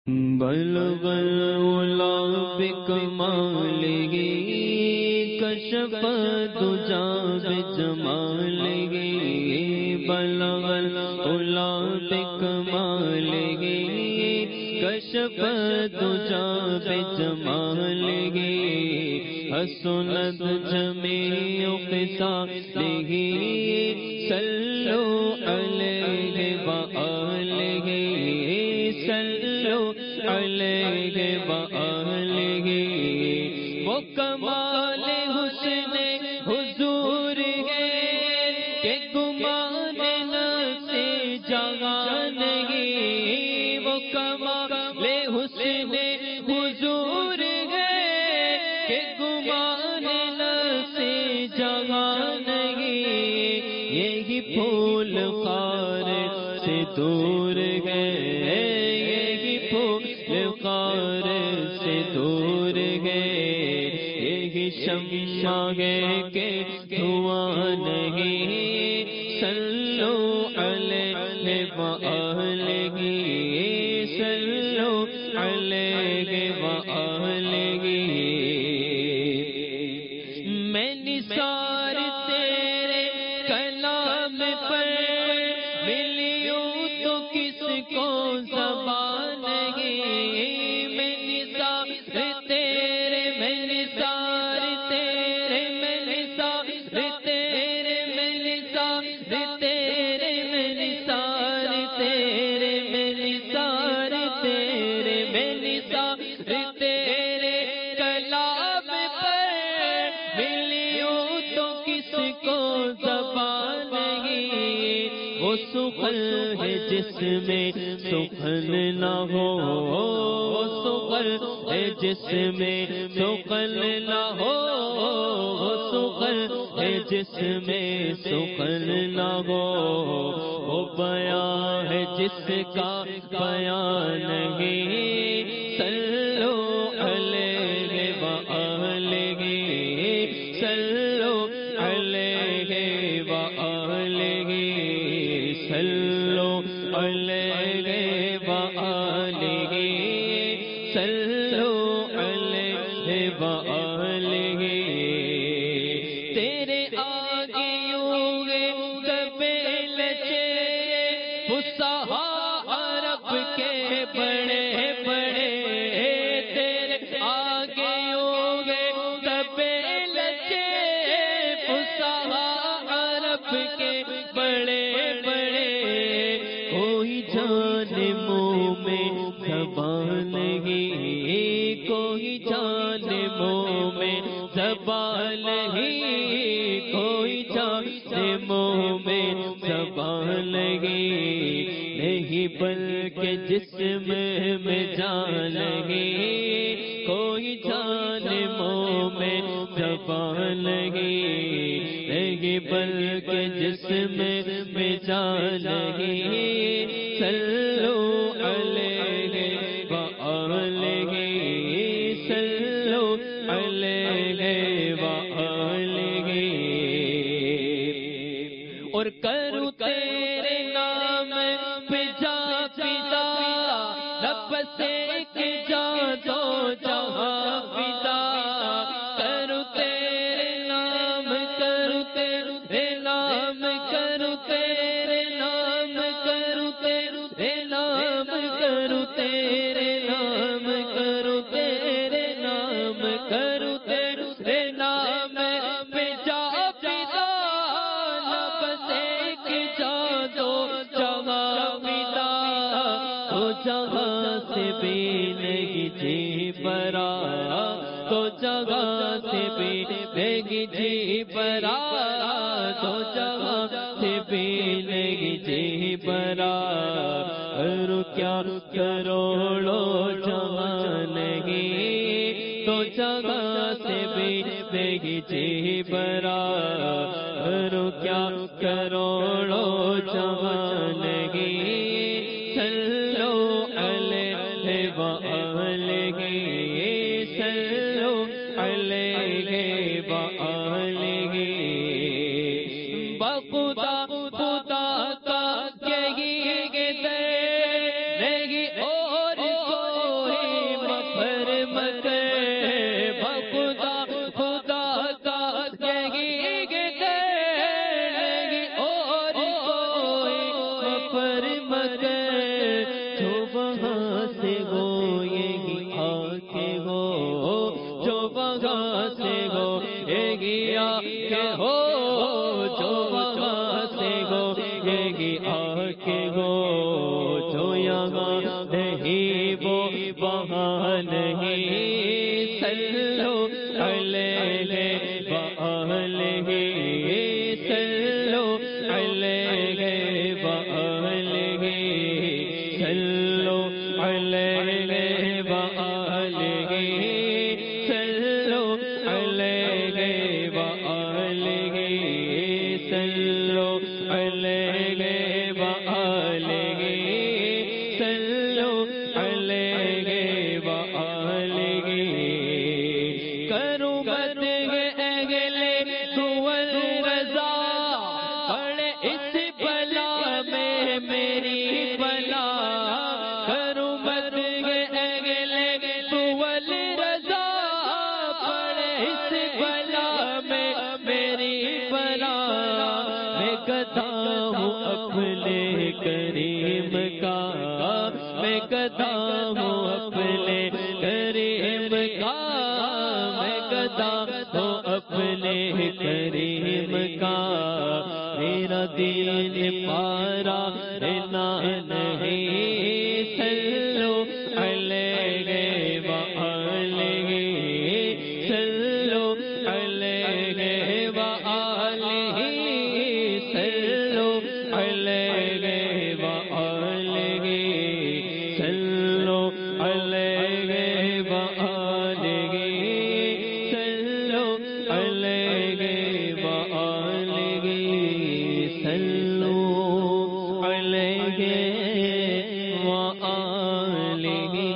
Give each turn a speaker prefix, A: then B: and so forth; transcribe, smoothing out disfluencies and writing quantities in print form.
A: بلغ العلا بکمالہ کشف الدجا بجمالہ بلغ العلا بکمالہ کشف الدجا بجمالہ حسنت جمیع خصالہ صلو علیہ وآلہ صلو علیہ وآلہ وہ کمال حسن حضور ہے کہ گمان نفس جہاں نہیں وہ کمال حسن حضور ہے کہ گمان نفس جہاں نہیں یہی پھول خار سے دور گئے خار سے دور گئے یہی شمع ہے کہ دھواں نہیں صلو علیہ وآلہ صلو علیہ وآلہ میں نثار تیرے کلام پر ملیوں تو کس کو زبان وہ سخن ہے جس میں سخن نہ ہو وہ سخن ہے جس میں سخن نہ ہو وہ سخن ہے جس میں سخن نہ ہو وہ بیان ہے جس کا بیان نہیں صلو علیہ وآلہ صلو علیہ وآلہ صلو علیہ وآلہ صلو علیہ وآلہ تیرے آگے ہوئے قبیل چہرے فصحا عرب کے بڑے بڑے تیرے آگے ہوئے قبیل چہرے فصحا عرب کے بڑے کوئی جان منہ میں زبان نہیں کوئی جان منہ میں زبان نہیں کوئی جان منہ میں زبان نہیں بلکہ جسم میں جان نہیں کوئی جان منہ میں زبان نہیں بلکہ جسم میں جان نہیں صلو علیہ وآلہ صلو علیہ وآلہ اور کروں تیرے نام پہ جا فدا رب سے کہ جا دو جہاں فدا کروں تیرے نام کروں تیرے نام کروں تیرے نام کروں تیرے نام کروں تیرے نام کروں تیرے نام کروں تیرے نام پہ جا فدا رب سے کہ جا دو جہاں فدا تو جہاں سے بھی نہیں جی برا تو جگہ سے بھی نہیں جی برا تو جگہ سے بھی نہیں جی برا کیا کروڑوں جہاں نہیں تو جگہ سے بھی نہیں جی برا کیا کروڑوں جہاں نہیں صلو علیہ وآلہ صلو علیہ وآلہ بخدا خدا کا یہی نہیں اور سے ہو یہی آکے ہو، جو وہاں سے ہو یہی آکے ہو، جو وہاں سے ہو یہی آکے ہو، جو یہاں نہیں وہ وہاں نہیں، صلو علیہ وآلہ، صلو علیہ وآلہ، صلو علیہ وآلہ، صلو علیہ وآلہ، صلو علیہ وآلہ، صلو علیہ وآلہ، کروں مدح اہل دول رضا، پڑے اس بلا میں میری بلا، کروں مدح اہل دول رضا، پڑے اس بلا میں میری بلا، میں گدھا ہوں اپنے کریم کا، میں گدھا ہوں اپنے کریم کا، میں گدھا ہوں اپنے کریم کا، میرا دین پارا نہ نہیں، صلو علیہ وآلہ، صلو علیہ وآلہ، صلو علیہ وآلہ، صلو علیہ وآلہ، صلو علیہ وآلہ، صلو علیہ وآلہ۔